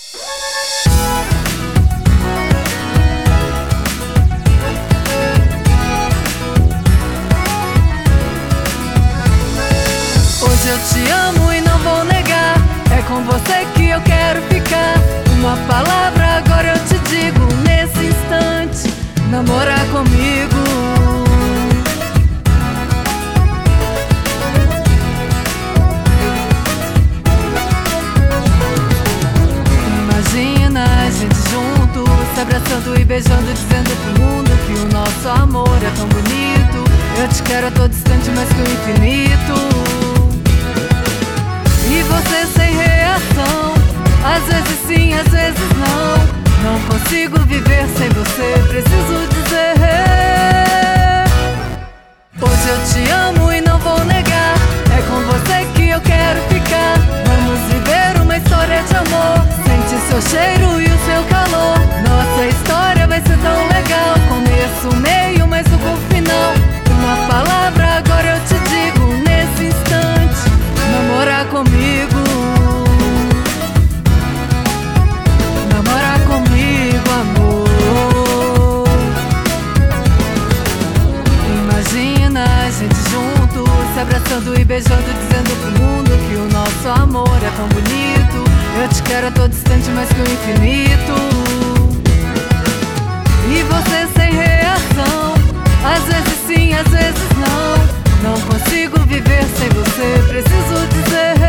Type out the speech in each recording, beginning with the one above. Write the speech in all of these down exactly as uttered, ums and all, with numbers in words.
Hoje eu te amo e não vou negar, é com você que eu quero ficar. Uma palavra agora eu te digo, nesse instante, namorar comigo. Imagina a gente junto, se abraçando e beijando, dizendo pro mundo que o nosso amor é tão bonito. Eu te quero a todo instante, mais que o infinito. E você sem reação, às vezes sim, às vezes não. Não consigo viver sem você, preciso dizer. Hoje eu te amo e não vou negar, é com você que eu quero ficar. Vamos viver uma história de amor, sente seu cheiro e o seu calor. Nossa história vai ser tão legal, começo, meio, mas o final. Uma palavra agora eu te digo, nesse instante, namorar comigo. Namorar comigo, amor. Imagina a gente junto, se abraçando e beijando, dizendo pro mundo que o nosso amor é tão bonito. Eu te quero a todo instante, mais que o infinito. E você sem reação, às vezes sim, às vezes não. Não consigo viver sem você, preciso dizer.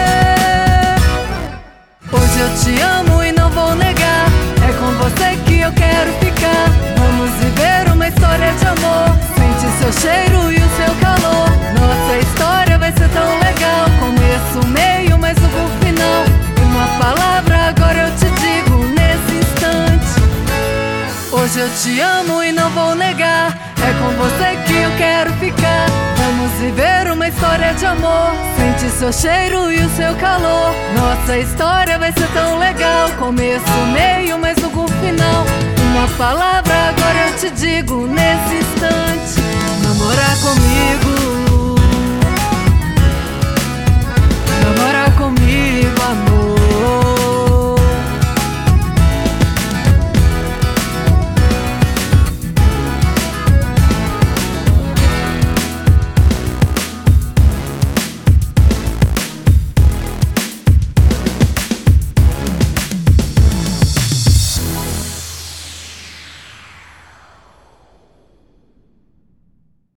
Hoje eu te amo e não vou negar, é com você que eu quero ficar. Vamos viver uma história de amor, sente seu cheiro e o seu calor. Nossa história vai ser tão legal, começo, meio, mas o final. Uma palavra agora eu te digo, nesse instante. Hoje eu te amo e não vou negar, é com você que eu quero ficar. Vamos viver uma história de amor, sente seu cheiro e o seu calor. Nossa história vai ser tão legal, começo, meio, mas no final. Uma palavra agora eu te digo, nesse instante, namorar comigo.